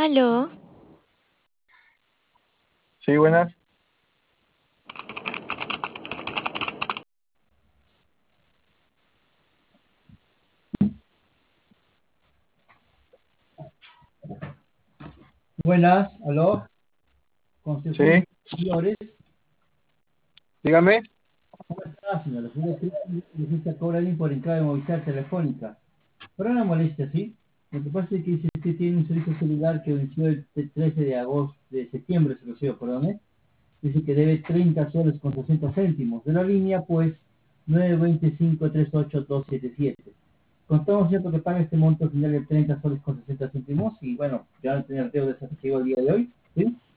Aló, Sí, buenas. Buenas, aló, con su Sí, esposa Flores. dígame. ¿Cómo está, señora? Soy de Cobralín por encargo de Movistar Telefónica. Pero una molestia, ¿sí? Lo que pasa es que dice que tiene un servicio celular que venció el 13 de agosto, de septiembre, se lo sé, perdón, ¿eh? Dice que debe 30 soles con 60 céntimos. De la línea, pues, 925-38277. Contamos, ¿cierto?, que paga este monto final de 30 soles con 60 céntimos y, bueno, ya van a tener deuda de ese recibo el día de hoy, ¿sí?